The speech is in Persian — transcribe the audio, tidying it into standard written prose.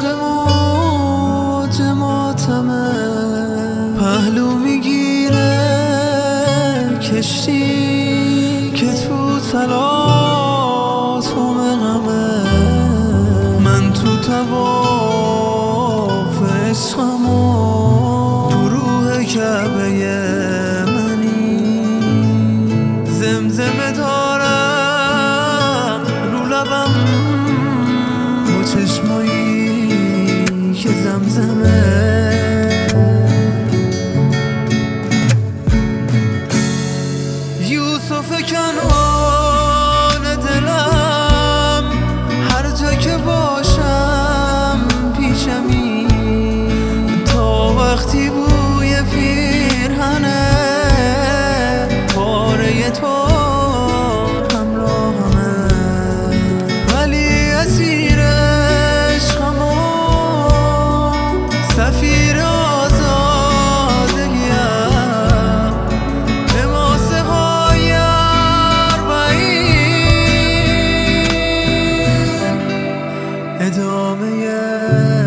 موج ماتمه پهلو میگیره کشتی که تو تلاطم غمه. من تو طواف عشقم و تو روح کعبه منی، زمزمه دارم رو لبم با چشمایی که زمزمه. یوسف کنعان دلم هر جا که باشم پیشمی، تا وقتی بوی پیرهنه پاره تو همراهمه. ولی اسیر عشقم و سفیر آزادگیم، لباسه های اربعین ادامه